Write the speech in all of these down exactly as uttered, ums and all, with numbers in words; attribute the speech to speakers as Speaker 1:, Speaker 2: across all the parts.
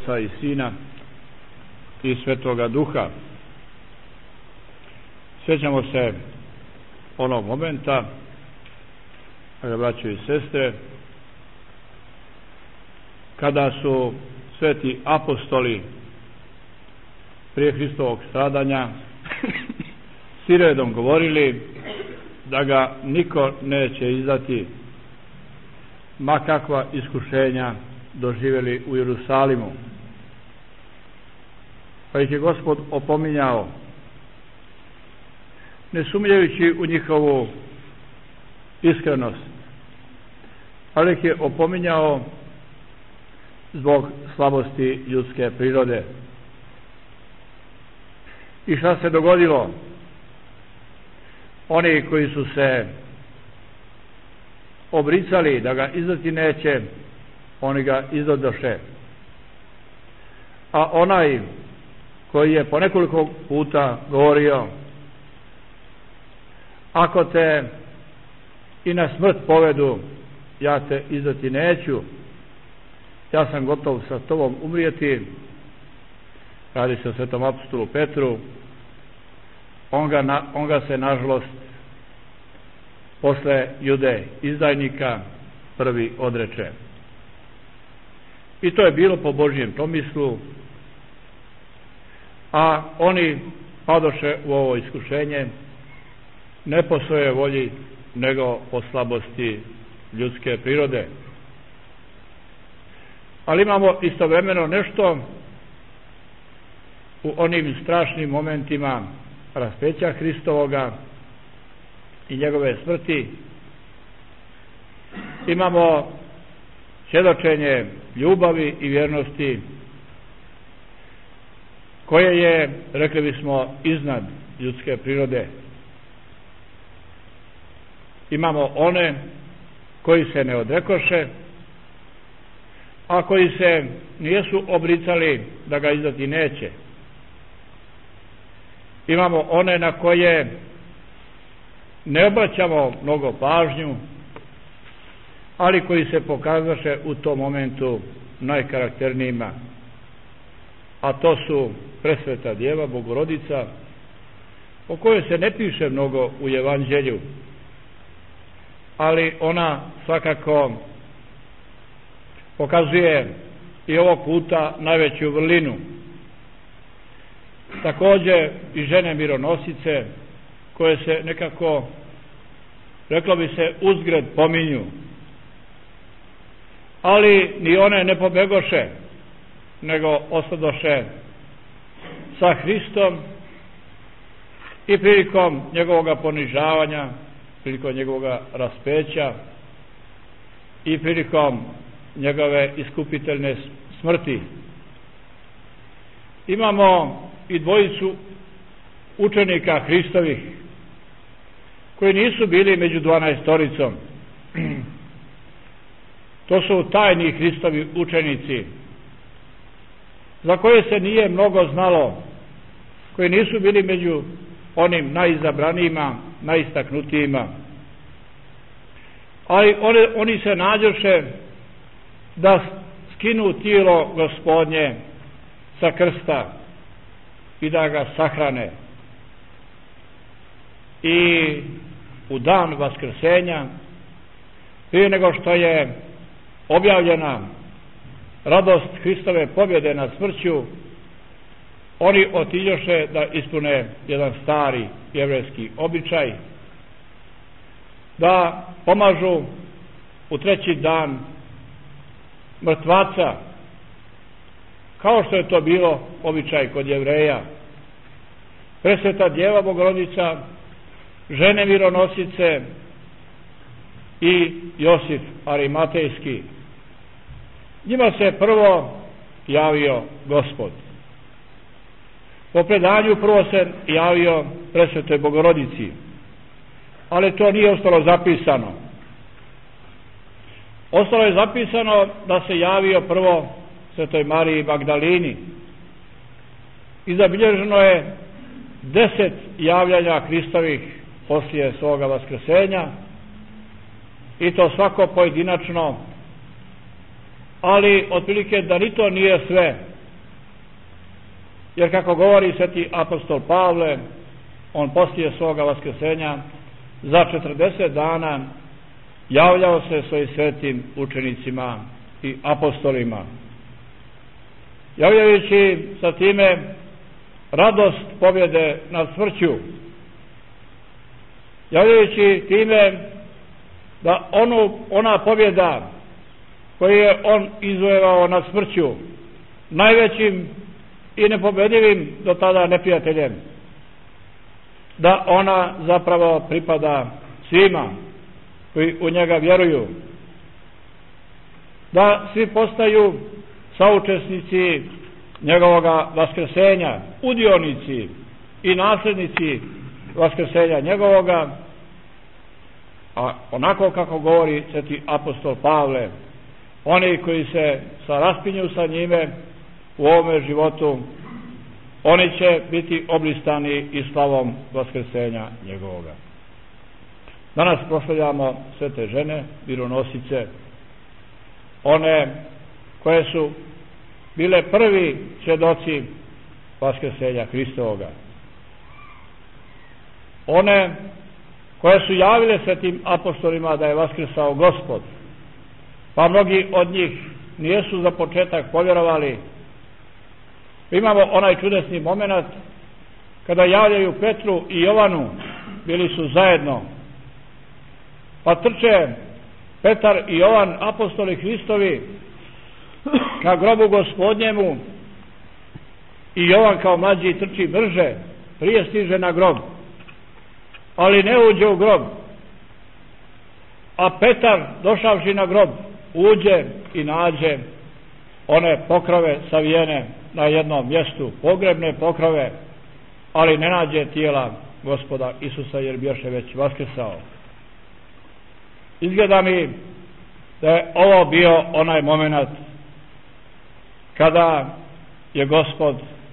Speaker 1: Oca i Sina i Svetoga Duha. Sjećamo se onog momenta, braćo i sestre, kada su sveti apostoli prije Hristovog stradanja siredom govorili da ga niko neće izdati, ma kakva iskušenja doživjeli u Jerusalimu. Pa ih je Gospod opominjao, ne sumnjajući u njihovu iskrenost, ali ih je opominjao zbog slabosti ljudske prirode. I šta se dogodilo? Oni koji su se obricali da ga izdati neće, oni ga izdadoše. A onaj koji je po nekoliko puta govorio, ako te i na smrt povedu, ja te izdati neću, ja sam gotov sa tobom umrijeti, radi se o svetom apostolu Petru, on ga, na, on ga se nažalost posle Jude izdajnika prvi odreče. I to je bilo po Božjem pomislu, a oni padoše u ovo iskušenje ne po svojoj volji, nego po slabosti ljudske prirode. Ali imamo istovremeno nešto u onim strašnim momentima raspeća Hristovoga i njegove smrti. Imamo svjedočenje ljubavi i vjernosti koje je, rekli bismo, iznad ljudske prirode. Imamo one koji se ne odrekoše, a koji se nijesu obricali da ga izdati neće. Imamo one na koje ne obraćamo mnogo pažnju, ali koji se pokazaše u tom momentu najkarakternijima, a to su presveta Djeva Bogorodica, o kojoj se ne piše mnogo u Evanđelju, ali ona svakako pokazuje i ovog puta najveću vrlinu. Također i žene mironosice, koje se nekako, reklo bi se, uzgred pominju, ali ni one ne pobegoše, nego ostadoše sa Hristom i prilikom njegovoga ponižavanja, prilikom njegovoga raspeća i prilikom njegove iskupiteljne smrti. Imamo i dvojicu učenika Hristovih koji nisu bili među dvanaestoricom. To su tajni Hristovi učenici za koje se nije mnogo znalo, koji nisu bili među onim najizabranijima, najistaknutijima, ali oni, oni se nađoše da skinu tijelo Gospodnje sa krsta i da ga sahrane. I u dan Vaskrsenja, prije nego što je objavljena radost Hristove pobjede nad smrću, oni otiđoše da ispune jedan stari jevrejski običaj, da pomažu u treći dan mrtvaca, kao što je to bilo običaj kod Jevreja. Presveta Djeva Bogorodica, žene mironosice i Josif Arimatejski. Njima se prvo javio Gospod. Po predanju prvo se javio Presvetoj Bogorodici, ali to nije ostalo zapisano. Ostalo je zapisano da se javio prvo Svetoj Mariji Magdalini i zabilježeno je deset javljanja Hristovih poslije svoga vaskrsenja, i to svako pojedinačno, ali otprilike da ni to nije sve, Jer kako govori sveti apostol Pavle, on poslije svoga vaskrsenja za četrdeset dana javljao se svojim svetim učenicima i apostolima, javljajući sa time radost pobjede nad smrću, javljajući time da onu, ona pobjeda koju je on izvojevao nad smrću, najvećim i nepobedivim do tada neprijateljem, da ona zapravo pripada svima koji u njega vjeruju, da svi postaju saučesnici njegovoga vaskrsenja, udionici i nasljednici vaskrsenja njegovoga, a onako kako govori sveti apostol Pavle, oni koji se raspinju sa njime u ovome životu, oni će biti oblistani i slavom vaskrsenja njegovoga. Danas proslavljamo svete žene, mironosice, one koje su bile prvi svjedoci vaskrsenja Hristovoga, one koje su javile svetim apostolima da je vaskrsao Gospod, pa mnogi od njih nijesu za početak povjerovali. Imamo onaj čudesni moment kada javljaju Petru i Jovanu, bili su zajedno, pa trče Petar i Jovan, apostoli Hristovi, ka grobu Gospodnjemu, i Jovan kao mlađi trči brže, prije stiže na grob, ali ne uđe u grob, a Petar, došavši na grob, uđe i nađe one pokrove savijene na jednom mjestu, pogrebne pokrove, ali ne nađe tijela Gospoda Isusa, jer bješe već vaskrsao. Izgleda mi da je ovo bio onaj moment kada je Gospod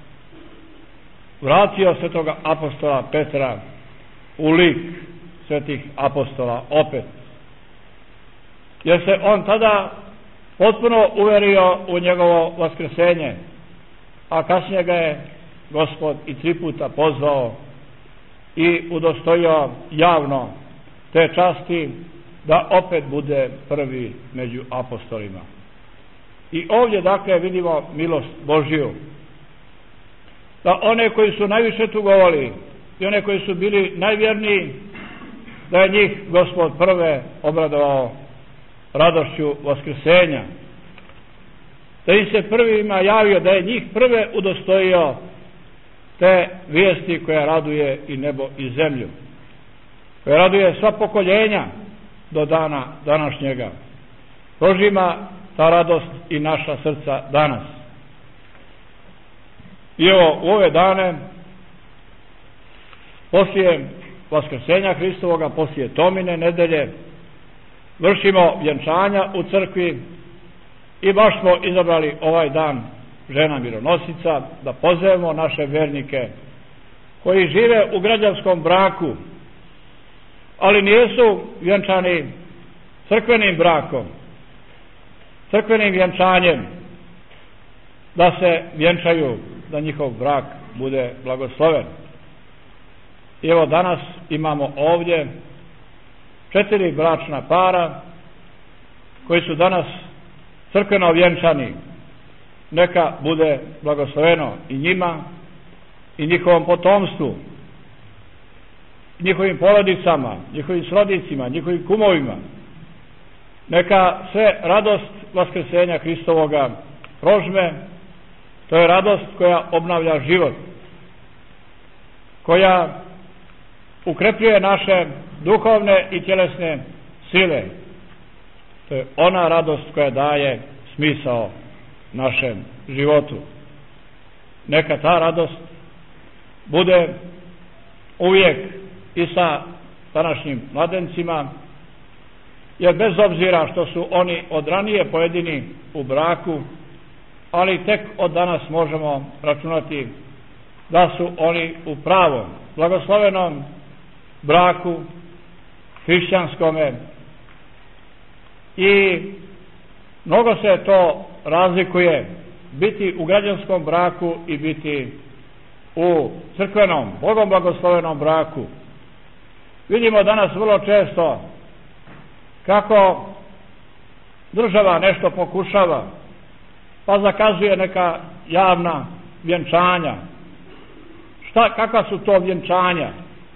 Speaker 1: vratio svetoga apostola Petra u lik svetih apostola opet, jer se on tada potpuno uverio u njegovo vaskrsenje, a kasnije ga je Gospod i tri puta pozvao i udostojio javno te časti da opet bude prvi među apostolima. I ovdje dakle vidimo milost Božju, da one koji su najviše tugovali i one koji su bili najvjerniji, da je njih Gospod prve obradovao radošću vaskrsenja, da im se prvima javio, da je njih prve udostojio te vijesti koja raduje i nebo i zemlju, koja raduje sva pokoljenja do dana današnjega. Prožima ta radost i naša srca danas. I evo u ove dane, poslije vaskrsenja Hristovoga, poslije Tomine nedelje, vršimo vjenčanja u crkvi i baš smo izabrali ovaj dan žena mironosica da pozovemo naše vjernike koji žive u građanskom braku, ali nijesu vjenčani crkvenim brakom, crkvenim vjenčanjem, da se vjenčaju, da njihov brak bude blagosloven. I evo danas imamo ovdje četiri bračna para koji su danas crkveno vjenčani. Neka bude blagosloveno i njima i njihovom potomstvu, njihovim porodicama, njihovim srodnicima, njihovim kumovima. Neka sve radost vaskrsenja Hristovoga prožme. To je radost koja obnavlja život, koja ukrepljuje naše duhovne i tjelesne sile. To je ona radost koja daje smisao našem životu. Neka ta radost bude uvijek i sa današnjim mladencima, jer bez obzira što su oni od ranije pojedini u braku, ali tek od danas možemo računati da su oni u pravom, blagoslovenom braku, hrišćanskome, i mnogo se to razlikuje biti u građanskom braku i biti u crkvenom, Bogom blagoslovenom braku. Vidimo danas vrlo često kako država nešto pokušava, pa zakazuje neka javna vjenčanja. Šta, kakva su to vjenčanja?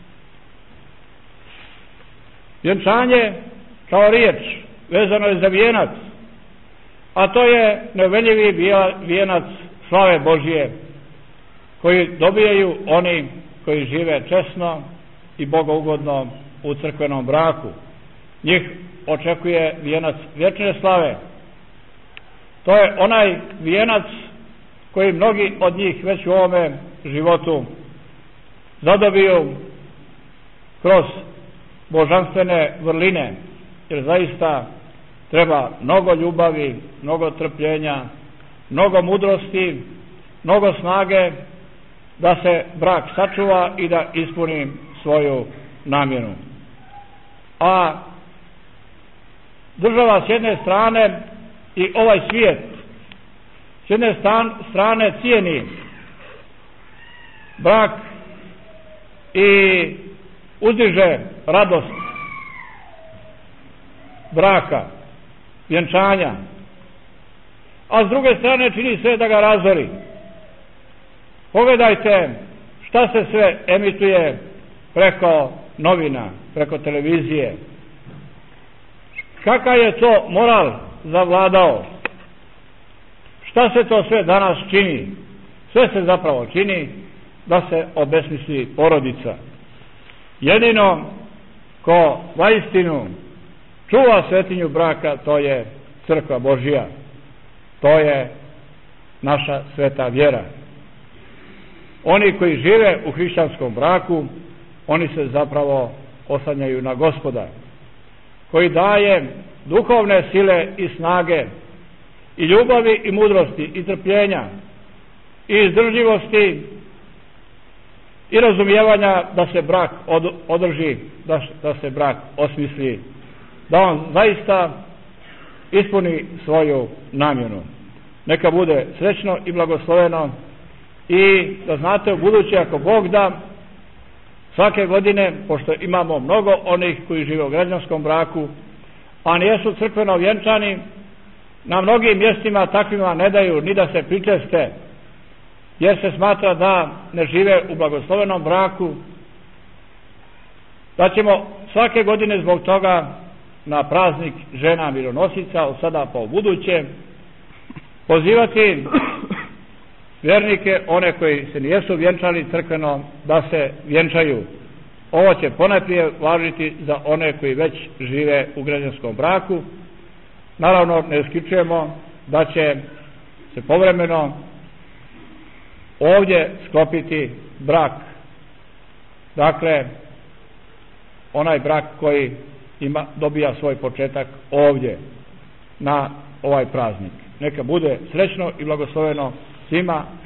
Speaker 1: Vjenčanje kao riječ vezano je za vijenac, a to je neveljivi vijenac slave Božije koji dobijaju oni koji žive česno i bogougodno u crkvenom braku. Njih očekuje vijenac vječne slave. To je onaj vijenac koji mnogi od njih već u ovome životu zadobiju kroz božanstvene vrline, jer zaista treba mnogo ljubavi, mnogo trpljenja, mnogo mudrosti, mnogo snage da se brak sačuva i da ispuni svoju namjenu. A država s jedne strane i ovaj svijet s jedne strane cijeni brak i uzdiže radost braka, vjenčanja, a s druge strane čini sve da ga razori. Pogledajte šta se sve emituje preko novina, preko televizije. Kakav je to moral zavladao? Šta se to sve danas čini? Sve se zapravo čini da se obesmisli porodica. Jedino ko vaistinu čuva svetinju braka, to je crkva Božja. To je naša sveta vjera. Oni koji žive u hrišćanskom braku, oni se zapravo oslanjaju na Gospoda, koji daje duhovne sile i snage i ljubavi i mudrosti i trpljenja i izdržljivosti i razumijevanja da se brak od, održi, da, da se brak osmisli, da on zaista ispuni svoju namjenu. Neka bude srećno i blagosloveno i da znate u buduće, ako Bog da, svake godine, pošto imamo mnogo onih koji žive u građanskom braku, a nijesu crkveno vjenčani, na mnogim mjestima takvima ne daju ni da se pričeste, jer se smatra da ne žive u blagoslovenom braku, da ćemo svake godine zbog toga na praznik žena mironosica od sada pa u buduće pozivati vjernike, one koji se nijesu vjenčali crkveno, da se vjenčaju. Ovo će ponajprije važiti za one koji već žive u građanskom braku. Naravno, ne isključujemo da će se povremeno ovdje sklopiti brak. Dakle, onaj brak koji ima, dobija svoj početak ovdje na ovaj praznik. Neka bude srećno i blagosloveno svima